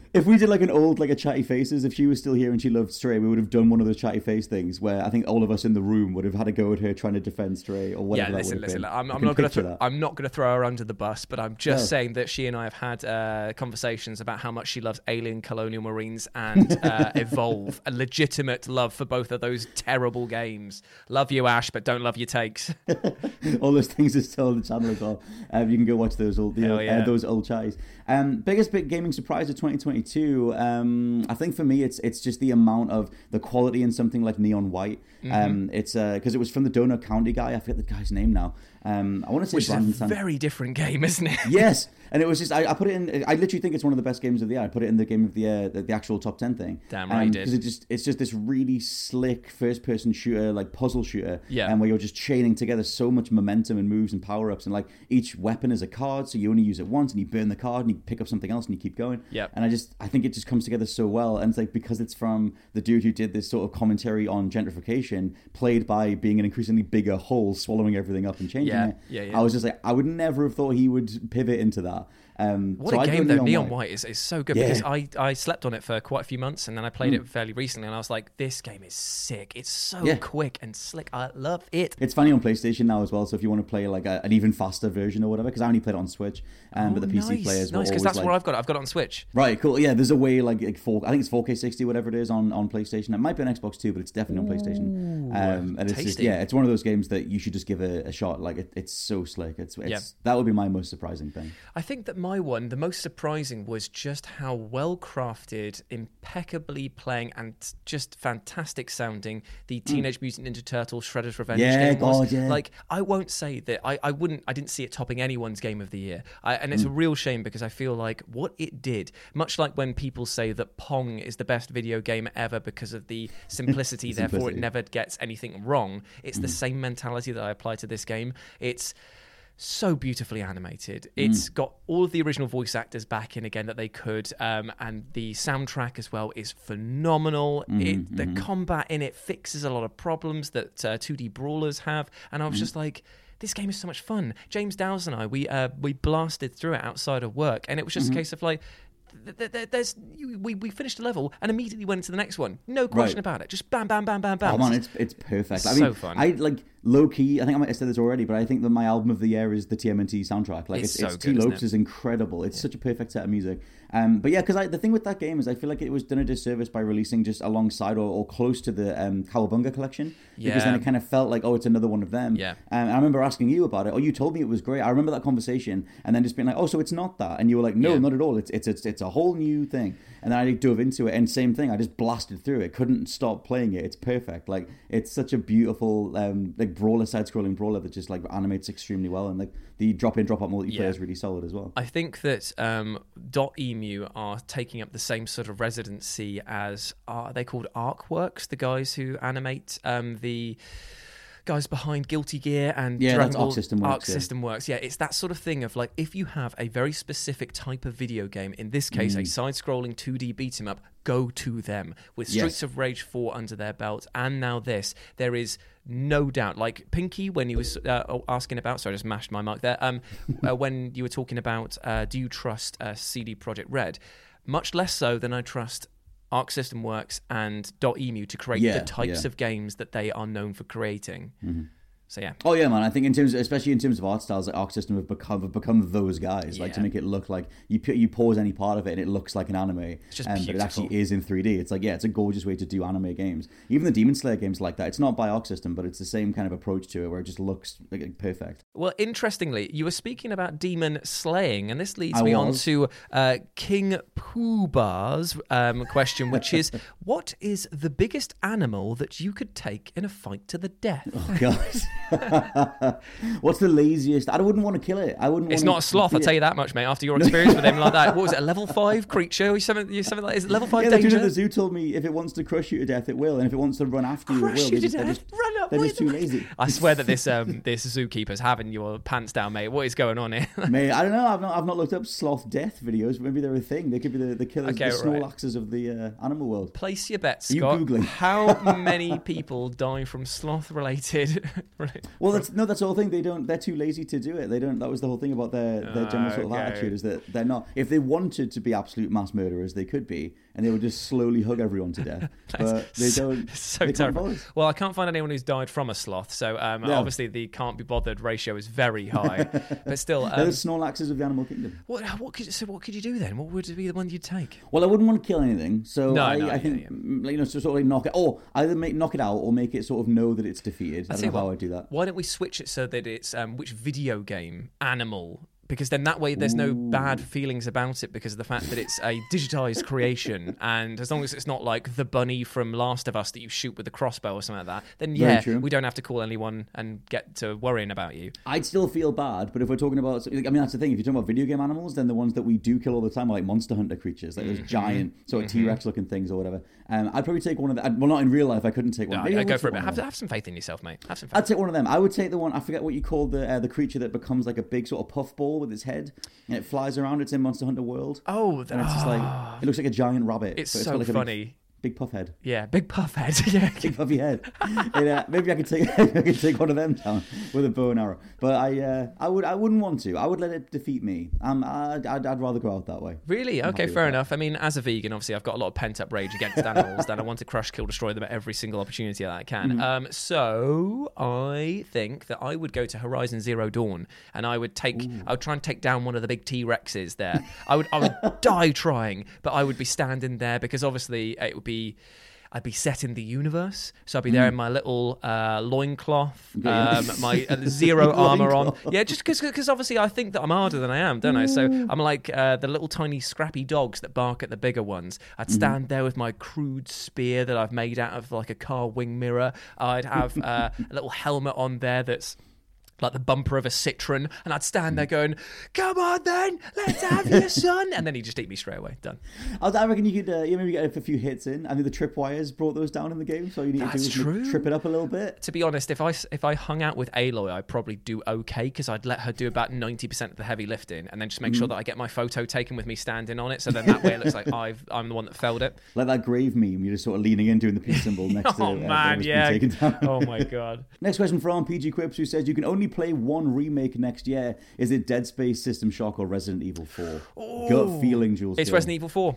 If we did like an old, like a Chatty Faces, if she was still here and she loved Stray, we would have done one of those Chatty Face things where I think all of us in the room would have had a go at her trying to defend Stray or whatever. Yeah, that listen, would have listen. been. I'm, I'm can not going to. picture Th- that. I'm not going to throw her under the bus, but I'm just No. saying that she and I have had uh, conversations about how much she loves Alien, Colonial Marines, and uh, Evolve. A legitimate love for both of those terrible games. Love you, Ash, but don't love your takes. All those things are still on the channel as well. Um, you can go watch those old, the, Hell uh, yeah. those old chatties. Um, biggest big gaming surprise of twenty twenty-two. Um, I think for me, it's it's just the amount of the quality in something like Neon White. Mm-hmm. Um, it's because uh, it was from the Donut County guy. I forget the guy's name now. Um, I want to say Which is a Brandon San- very different game, isn't it? Yes, and it was just I, I put it in. I literally think it's one of the best games of the year. I put it in the game of the year, the, the actual top ten thing. Damn right you did. Because it just it's just this really slick first person shooter, like puzzle shooter. Yeah. And where you're just chaining together so much momentum and moves and power ups, and like each weapon is a card, so you only use it once, and you burn the card, and you pick up something else, and you keep going. Yep. And I just I think it just comes together so well, and it's like because it's from the dude who did this sort of commentary on gentrification, played by being an increasingly bigger whole, swallowing everything up and changing Yeah, it. yeah, yeah. I was just like, I would never have thought he would pivot into that. Um, What so a I'd game go though! Neon White. White is, is so good Yeah. because I, I slept on it for quite a few months and then I played Mm. it fairly recently and I was like, this game is sick. It's so Yeah. quick and slick. I love it. It's funny on PlayStation now as well. So if you want to play like a, an even faster version or whatever, because I only played it on Switch, um, Oh, but the P C nice, players were nice because always that's like, where I've got it. I've got it on Switch. right, cool. Yeah, there's a way like, like four. I think it's four K sixty, whatever it is on, on PlayStation. It might be on Xbox too, but it's definitely on PlayStation. Um, and it's just, tasty. yeah, it's one of those games that you should just give a, a shot. Like it, it's so slick. It's, it's Yeah. that would be my most surprising thing. I think that my one, the most surprising was just how well crafted, impeccably playing, and just fantastic sounding the Teenage Mutant Ninja Turtles Shredder's Revenge Yeah, game was. God, yeah. Like, I won't say that I, I wouldn't, I didn't see it topping anyone's game of the year. I, and it's a real shame because I feel like what it did, much like when people say that Pong is the best video game ever because of the simplicity, therefore it Simplicity. never gets anything wrong. It's the same mentality that I apply to this game. It's so beautifully animated. It's got all of the original voice actors back in again that they could, um, and the soundtrack as well is phenomenal. It, the combat in it fixes a lot of problems that uh, two D brawlers have, and I was just like, this game is so much fun. James Dowes and I, we uh, we blasted through it outside of work, and it was just a case of like, th- th- there's we we finished a level and immediately went into the next one. No question Right. about it. Just bam, bam, bam, bam, bam. Oh man, it's it's perfect. I So mean, fun. I like low key. I think I might have said this already, but I think that my album of the year is the T M N T soundtrack. Like It's it's, so it's good, T isn't Lopes it? is incredible. It's such a perfect set of music. Um, but yeah, because the thing with that game is I feel like it was done a disservice by releasing just alongside or, or close to the um, Cowabunga collection. Because then Yeah. it kind of felt like, oh, it's another one of them. Yeah. Um, and I remember asking you about it. Oh, you told me it was great. I remember that conversation, and then just being like, oh, so it's not that, and you were like, no, Yeah. not at all. It's it's it's, it's a whole new thing. And then I dove into it, and same thing. I just blasted through it. Couldn't stop playing it. It's perfect. Like it's such a beautiful um, like brawler, side-scrolling brawler that just like animates extremely well, and like the drop-in, drop-out multiplayer Yeah. is really solid as well. I think that um, Dot Emu are taking up the same sort of residency as are they called Arcworks, the guys who animate um, the guys behind Guilty Gear and Yeah, Dragon that's Ball Arc System Works, Arc yeah. System Works. Yeah, it's that sort of thing of like if you have a very specific type of video game, in this case Mm. a side-scrolling two D beat 'em up, go to them. With Streets Yes. of Rage four under their belt and now this, there is no doubt. Like Pinky, when he was uh, asking about, sorry, I just mashed my mic there. Um, uh, when you were talking about, uh, do you trust uh, C D Projekt Red? Much less so than I trust Arc System Works and Dot Emu to create Yeah, the types yeah. of games that they are known for creating. So yeah. Oh yeah, man! I think in terms, especially in terms of art styles, like Arc System have become have become those guys. Like to Yeah. make it look like you pu- you pause any part of it and it looks like an anime. It's just but it actually beautiful. is in three D. It's like yeah, it's a gorgeous way to do anime games. Even the Demon Slayer games like that. It's not by Arc System, but it's the same kind of approach to it where it just looks like, perfect. Well, interestingly, you were speaking about demon slaying, and this leads I me on was. to uh, King Pooh's um, question, which is, what is the biggest animal that you could take in a fight to the death? Oh god, what's the laziest? I wouldn't want to kill it. I wouldn't. It's want not a sloth, I'll tell you that much, mate. After your experience with him like that, what was it, a level five creature or something? you- something like, is it level five Yeah, the dude danger? at the zoo told me if it wants to crush you to death, it will, and if it wants to run after you, Crush it will. you They to just- they're death, just- run up They're with just too lazy. I swear that this um, this zookeeper's having your pants down, mate. What is going on here? Mate, I don't know. I've not. I've not looked up sloth death videos. Maybe they're a thing. They could be the, the killers, Okay, the right. Snorlaxes of the uh, animal world. Place your bets, Are you Scott. Googling? How many people die from sloth-related Well, that's no, that's the whole thing. They don't. They're too lazy to do it. They don't. That was the whole thing about their their general sort of Okay. attitude is that they're not. If they wanted to be absolute mass murderers, they could be, and they would just slowly hug everyone to death. But they don't. So they can't terrible. bother. Well, I can't find anyone who's died from a sloth, so um, Yeah. obviously the can't be bothered ratio is very high. But still, They're um, the Snorlaxes of the animal kingdom. what what could so what could you do then? What would be the one you'd take? Well, I wouldn't want to kill anything, so No, I, no, I yeah, think yeah. mm, you know, so sort of like knock it, or either make knock it out, or make it sort of know that it's defeated. I I'll don't tell know you how what, I do that. Why don't we switch it so that it's um, which video game animal? Because then that way there's no bad feelings about it because of the fact that it's a digitized creation, and as long as it's not like the bunny from Last of Us that you shoot with a crossbow or something like that, then Very yeah, true. we don't have to call anyone and get to worrying about you. I'd still feel bad, but if we're talking about, I mean, that's the thing. If you're talking about video game animals, then the ones that we do kill all the time are like Monster Hunter creatures, like those giant sort of T-Rex looking things or whatever. Um, I'd probably take one of them. Well, not in real life. I couldn't take one. No, Maybe I yeah, go would for it. take But one have, of them. have some faith in yourself, mate. Have some faith. I'd take one of them. I would take the one. I forget what you call the uh, the creature that becomes like a big sort of puffball with its head and it flies around. It's in Monster Hunter World. Oh, and it's just like it looks like a giant rabbit. It's but so got like a funny. Big, big puff head. Yeah, big puff head. Yeah. Big puffy head. And, uh, maybe I could take I could take one of them down with a bow and arrow. But I uh, I would I wouldn't want to. I would let it defeat me. Um, I'd, I'd, I'd rather go out that way. Really? I'm Okay, happy with fair that. enough. I mean, as a vegan, obviously, I've got a lot of pent-up rage against animals that I want to crush, kill, destroy them at every single opportunity that I can. Mm-hmm. Um, so I think that I would go to Horizon Zero Dawn, and I would take, I would try and take down one of the big T-Rexes there. I would, I would die trying, but I would be standing there because obviously it would be. I'd be set in the universe, so I'd be there in my little uh, loincloth, um, my uh, zero armor on. Yeah, just because obviously I think that I'm harder than I am, don't I? So I'm like uh, the little tiny scrappy dogs that bark at the bigger ones. I'd stand there with my crude spear that I've made out of like a car wing mirror. I'd have uh, a little helmet on there that's like the bumper of a Citroen, and I'd stand there going, "Come on, then, let's have your son," and then he'd just eat me straight away. Done. I I reckon you could uh, you maybe get a few hits in. I think the tripwires brought those down in the game, so you need That's to do is true. trip it up a little bit. To be honest, if I if I hung out with Aloy, I'd probably do okay because I'd let her do about ninety percent of the heavy lifting, and then just make sure that I get my photo taken with me standing on it. So then that way it looks like I've I'm the one that felled it. Like that grave meme, you're just sort of leaning in doing the peace symbol next to Oh uh, man, whatever's been yeah. taken down. Oh my god. Next question from P G Quips, who says you can only play one remake next year. Is it Dead Space, System Shock, or Resident Evil four? Gut feeling, Jules. It's Gill. Resident Evil four.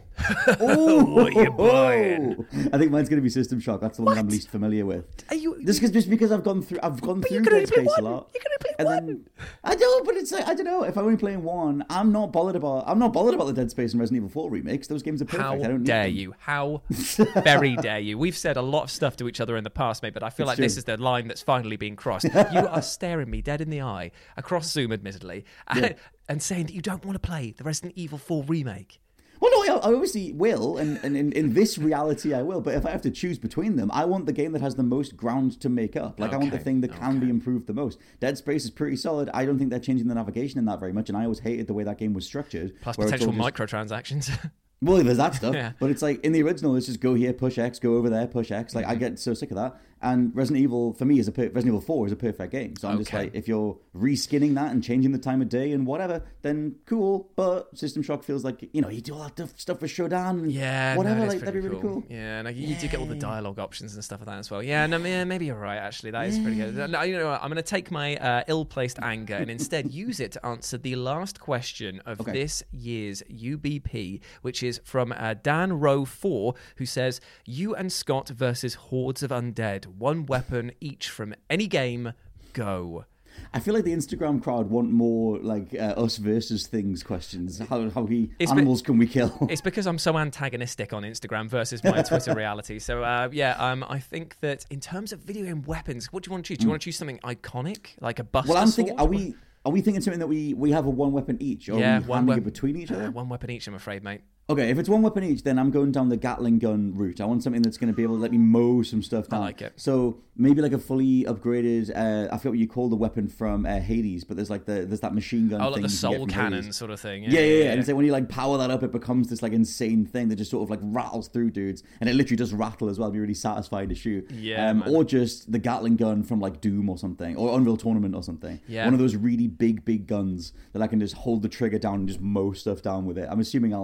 Oh, What are you buying? I think mine's going to be System Shock. That's the one I'm What? least familiar with. Are you? Just because, just because I've gone through, I've gone But through you can only Dead play Space a one. lot. You can only play and one. Then, I don't, but it's like I don't know. If I'm only playing one, I'm not bothered about. I'm not bothered about the Dead Space and Resident Evil four remakes. Those games are perfect. How I don't need dare them. you? How very dare you? We've said a lot of stuff to each other in the past, mate, but I feel It's like this true. is the line that's finally being crossed. You are staring me dead in the eye, across Zoom, admittedly, and, and saying that you don't want to play the Resident Evil four remake. Well, no, I, I obviously will, and, and in, in this reality, I will. But if I have to choose between them, I want the game that has the most ground to make up. Like, I want the Okay, thing that can okay. be improved the most. Dead Space is pretty solid. I don't think they're changing the navigation in that very much, and I always hated the way that game was structured. Plus where it's potential all just- microtransactions. Well, there's that stuff, Yeah. but it's like in the original, it's just go here, push X, go over there, push X. Like I get so sick of that. And Resident Evil for me is a per- Resident Evil four is a perfect game. So I'm just Okay. like, if you're reskinning that and changing the time of day and whatever, then cool. But System Shock feels like you know you do all that stuff- stuff for Shodan, and Yeah, whatever. no, it is like that'd be pretty really cool. Yeah, no, you, you do get all the dialogue options and stuff like that as well. Yeah, no, yeah, maybe you're right. Actually, that is pretty good. No, you know what? I'm going to take my uh, ill-placed anger and instead use it to answer the last question of Okay. this year's U B P, which is from uh, Dan Rowe four, who says, "You and Scott versus hordes of undead. One weapon each from any game. Go." I feel like the Instagram crowd want more like uh, us versus things questions. How how we It's animals can we kill? It's because I'm so antagonistic on Instagram versus my Twitter reality. So uh, yeah, um, I think that in terms of video game weapons, what do you want to choose? Do you want to choose something iconic like a Buster Well, I'm Sword? thinking, are we are we thinking something that we we have a one weapon each, or Yeah, are we one handing weapon it between each other? Uh, one weapon each, I'm afraid, mate. Okay, if it's one weapon each, then I'm going down the Gatling gun route. I want something that's going to be able to let me mow some stuff down. I like it. So maybe like a fully upgraded. Uh, I forget what you call the weapon from uh, Hades, but there's like the there's that machine gun. Oh, thing like the you can get soul from cannon Hades. sort of thing. Yeah, yeah, yeah. And it's like when you like power that up, it becomes this like insane thing that just sort of like rattles through dudes, and it literally does rattle as well. It'd be really satisfying to shoot. Yeah, um, man. or just the Gatling gun from like Doom or something, or Unreal Tournament or something. Yeah. One of those really big, big guns that I can just hold the trigger down and just mow stuff down with it. I'm assuming I'll do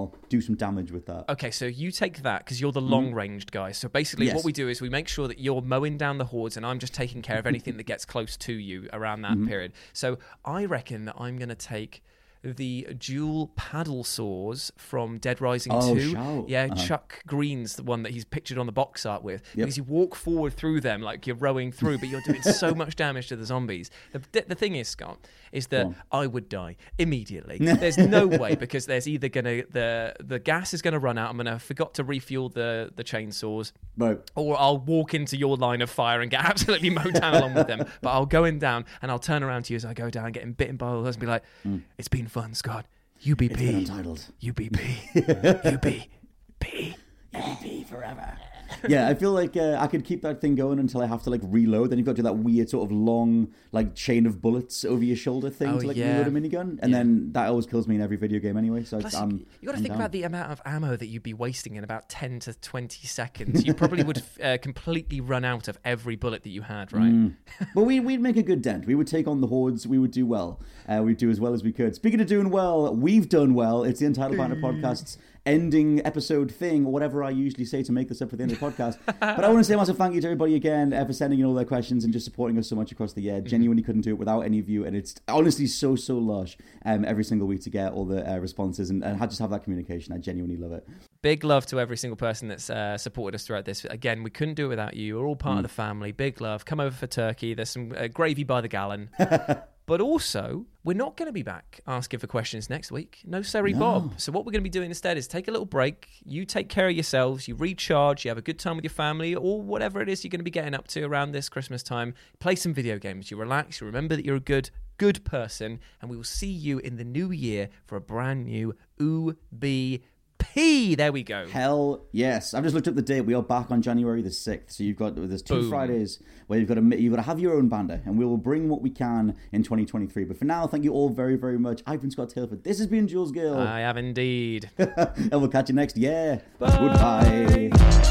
some damage with that. Okay, so you take that because you're the long-ranged guy. So basically Yes. what we do is we make sure that you're mowing down the hordes and I'm just taking care of anything that gets close to you around that Mm-hmm. period. So I reckon that I'm going to take the dual paddle saws from Dead Rising Oh, two. shout. Yeah, Uh-huh. Chuck Green's the one that he's pictured on the box art with. Yep. Because you walk forward through them like you're rowing through, but you're doing so much damage to the zombies. The, the thing is, Scott, is that I would die immediately. There's no way, because there's either gonna the the gas is gonna run out. I'm gonna forgot to refuel the the chainsaws, Right. or I'll walk into your line of fire and get absolutely mowed down along with them. But I'll go in down and I'll turn around to you as I go down, getting bitten by all those, and be like, "It's been fun, Scott. U B P. It's been Untitled. U B P. U B P. U B P forever. Yeah, I feel like uh, I could keep that thing going until I have to like reload. Then you've got to do that weird sort of long like chain of bullets over your shoulder thing Oh, to like yeah. reload a minigun, and Yeah. then that always kills me in every video game anyway. So Plus, I'm, you got to I'm think down. about the amount of ammo that you'd be wasting in about ten to twenty seconds. You probably would uh, completely run out of every bullet that you had, right? Mm. But we, we'd make a good dent. We would take on the hordes. We would do well. Uh, we'd do as well as we could. Speaking of doing well, we've done well. It's the Untitled Banter Podcast's ending episode thing, or whatever I usually say to make this up for the end of the podcast. But I want to say a massive thank you to everybody again uh, for sending in all their questions and just supporting us so much across the year. Mm-hmm. Genuinely couldn't do it without any of you. And it's honestly so, so lush um, every single week to get all the uh, responses and, and just have that communication. I genuinely love it. Big love to every single person that's uh, supported us throughout this. Again, we couldn't do it without you. You're all part Mm. of the family. Big love. Come over for turkey. There's some uh, gravy by the gallon. But also, we're not going to be back asking for questions next week. No, sorry, No. Bob. So what we're going to be doing instead is take a little break. You take care of yourselves. You recharge. You have a good time with your family, or whatever it is you're going to be getting up to around this Christmas time. Play some video games. You relax. You remember that you're a good, good person. And we will see you in the new year for a brand new U B P. There we go. Hell yes! I've just looked up the date. We are back on January the sixth. So you've got there's two Boom. Fridays where you've got to you've got to have your own banter, and we will bring what we can in twenty twenty-three. But for now, thank you all very very much. I've been Scott Taylor. This has been Jules Gill, I have indeed. and we'll catch you next year. Bye. Goodbye.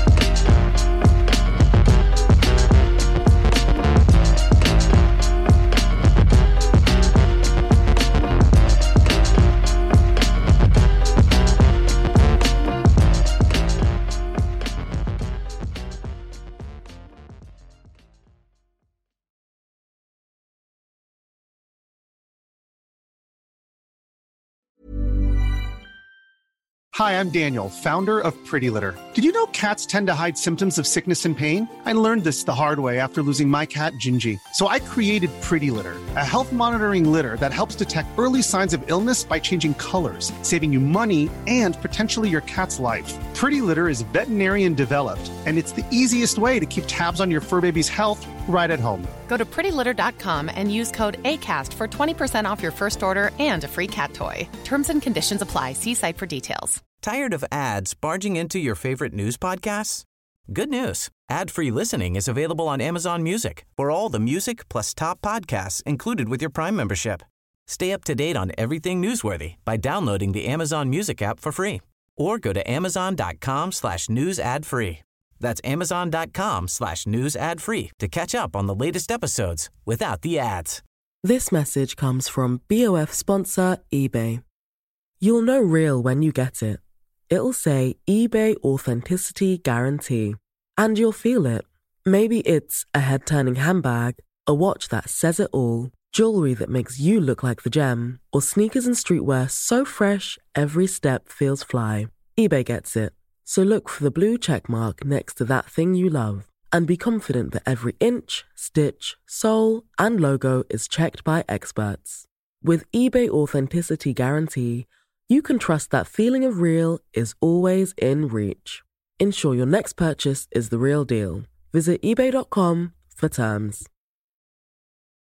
Hi, I'm Daniel, founder of Pretty Litter. Did you know cats tend to hide symptoms of sickness and pain? I learned this the hard way after losing my cat, Gingy. So I created Pretty Litter, a health monitoring litter that helps detect early signs of illness by changing colors, saving you money and potentially your cat's life. Pretty Litter is veterinarian developed, and it's the easiest way to keep tabs on your fur baby's health right at home. Go to pretty litter dot com and use code ACAST for twenty percent off your first order and a free cat toy. Terms and conditions apply. See site for details. Tired of ads barging into your favorite news podcasts? Good news. Ad-free listening is available on Amazon Music for all the music plus top podcasts included with your Prime membership. Stay up to date on everything newsworthy by downloading the Amazon Music app for free or go to amazon.com slash news ad free. That's amazon.com slash news ad free to catch up on the latest episodes without the ads. This message comes from B O F sponsor eBay. You'll know real when you get it. It'll say eBay Authenticity Guarantee. And you'll feel it. Maybe it's a head-turning handbag, a watch that says it all, jewelry that makes you look like the gem, or sneakers and streetwear so fresh every step feels fly. eBay gets it. So look for the blue check mark next to that thing you love and be confident that every inch, stitch, sole, and logo is checked by experts. With eBay Authenticity Guarantee, you can trust that feeling of real is always in reach. Ensure your next purchase is the real deal. Visit ebay dot com for terms.